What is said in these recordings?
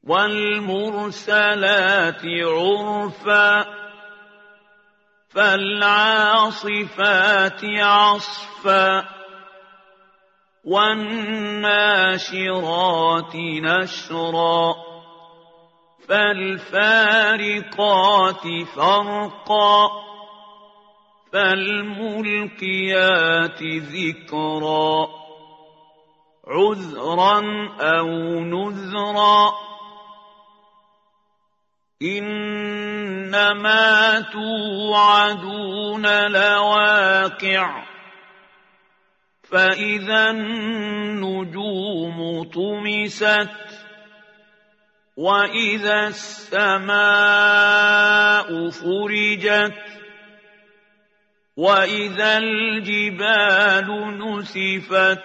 وَالْمُرْسَلَاتِ عُرْفًا فَالْعَاصِفَاتِ عَصْفًا وَالنَّاشِرَاتِ نَشْرًا فَالْفَارِقَاتِ فَرْقًا فَالْمُلْقِيَاتِ ذِكْرًا عُذْرًا أَوْ نُذْرًا إِنَّمَا تُوعَدُونَ لَوَاقِعٌ فَإِذَا النُّجُومُ طُمِسَتْ وَإِذَا السَّمَاءُ فُرِجَتْ وَإِذَا الْجِبَالُ نُسِفَتْ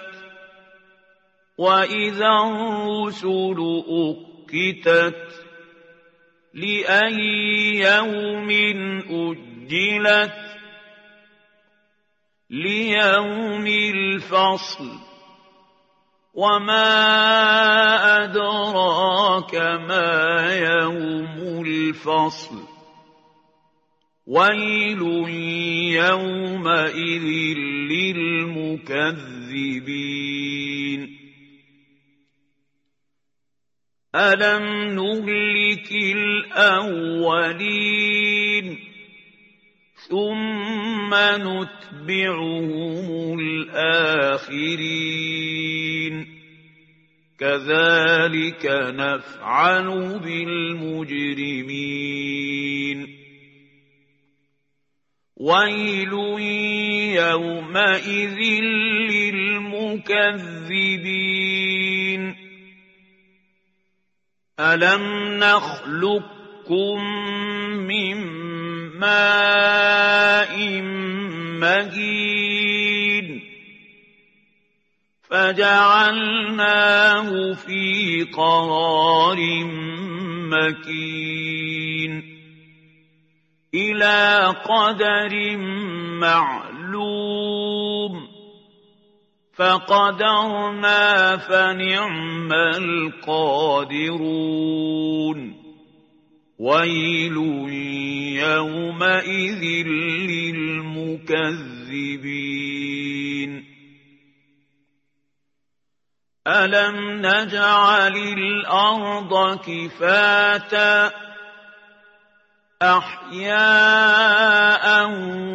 وَإِذَا الرُّسُلُ أُقِّتَتْ لِأَيِّ يَوْمٍ أُجِّلَتْ لِيَوْمِ الْفَصْلِ وَمَا أَدْرَاكَ مَا يَوْمُ الْفَصْلِ وَيْلٌ يَوْمَئِذٍ لِّلْمُكَذِّبِينَ أَلَمْ نُهْلِكِ الْأَوَّلِينَ ثُمَّ نُتْبِعُهُمُ الْآخِرِينَ كَذَلِكَ نَفْعَلُ بِالْمُجْرِمِينَ وَيْلٌ يَوْمَئِذٍ لِّلْمُكَذِّبِينَ أَلَمْ نَخْلُقكُّم مِّن مَّاءٍ مَّهِينٍ فَجَعَلْنَاهُ فِي قَرَارٍ مَّكِينٍ إِلَىٰ قَدَرٍ مَّعْلُومٍ فَقَدَرْنَا فَنِعْمَ الْقَادِرُونَ وَيْلٌ يَوْمَئِذٍ لِّلْمُكَذِّبِينَ أَلَمْ نَجْعَلِ الْأَرْضَ كِفَاتًا أَحْيَاءً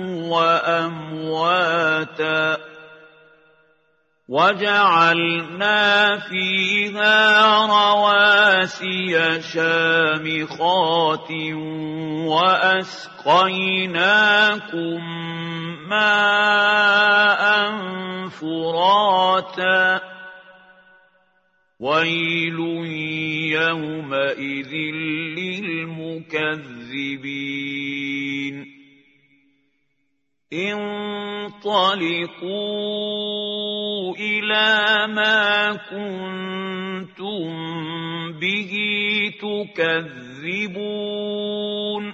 وَأَمْوَاتًا وَجَعَلْنَا فِيهَا رَوَاسِيَ شَامِخَاتٍ وَأَسْقَيْنَاكُم مَّاءً فُرَاتًا وَيْلٌ يَوْمَئِذٍ لِّلْمُكَذِّبِينَ انطَلِقُوا إِلَىٰ مَا كُنتُم بِهِ تُكَذِّبُونَ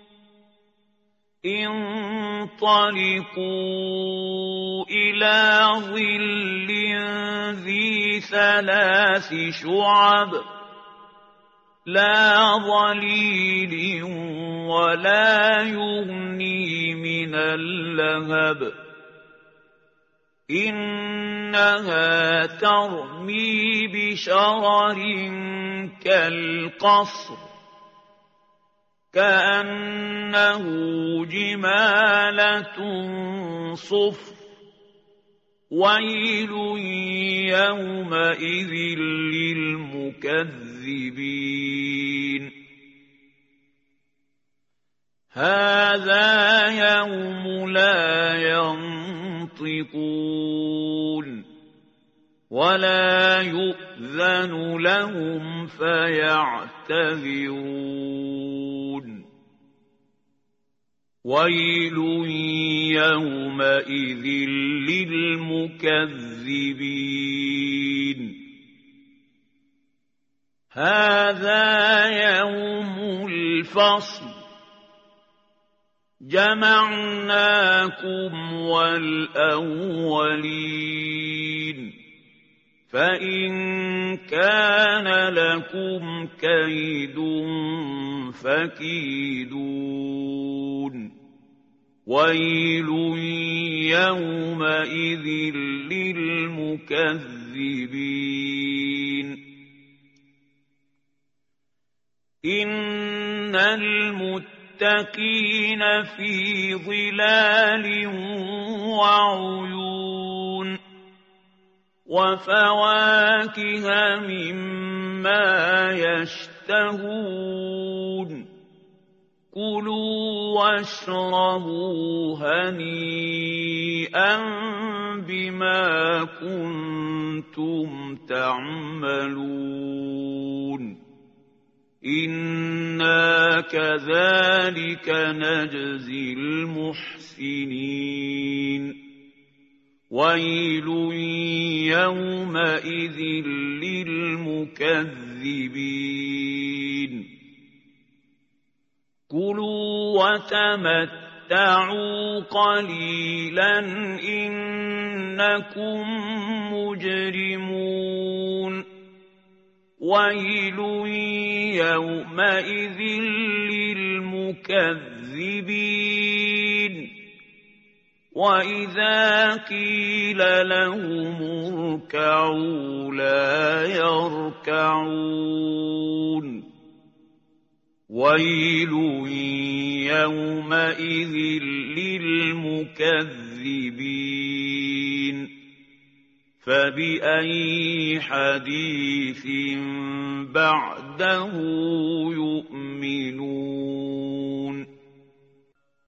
انطَلِقُوا إِلَىٰ ظِلٍّ ذِي ثَلَاثِ شُعَبٍ لَّا ظَلِيلٍ وَلَا يُغْنِي مِنَ اللَّهَبِ إِنَّهَا تَرْمِي بِشَرَرٍ كَالْقَصْرِ كَأَنَّهُ جِمَالَتٌ صُفْرٌ وَيْلٌ يَوْمَئِذٍ لِّلْمُكَذِّبِينَ هَٰذَا يَوْمُ لَا يَنطِقُونَ وَلَا يُؤْذَنُ لَهُمْ فَيَعْتَذِرُونَ وَيْلٌ يَوْمَئِذٍ لِّلْمُكَذِّبِينَ هَٰذَا يَوْمُ الْفَصْلِ جَمَعْنَاكُمْ وَالْأَوَّلِينَ فإن كان لكم كيد فكيدون ويل يومئذ للمكذبين إن المتقين في ظلال وعيون وفواكه مما يشتهون كلوا واشربوا هنيئا بما كنتم تعملون إنا كذلك نجزي المحسنين ويل يومئذ للمكذبين كلوا وتمتعوا قليلا إنكم مجرمون ويل يومئذ للمكذبين وإذا قيل لهم اركعوا لا يركعون ويل يومئذ للمكذبين فبأي حديث بعده يؤمنون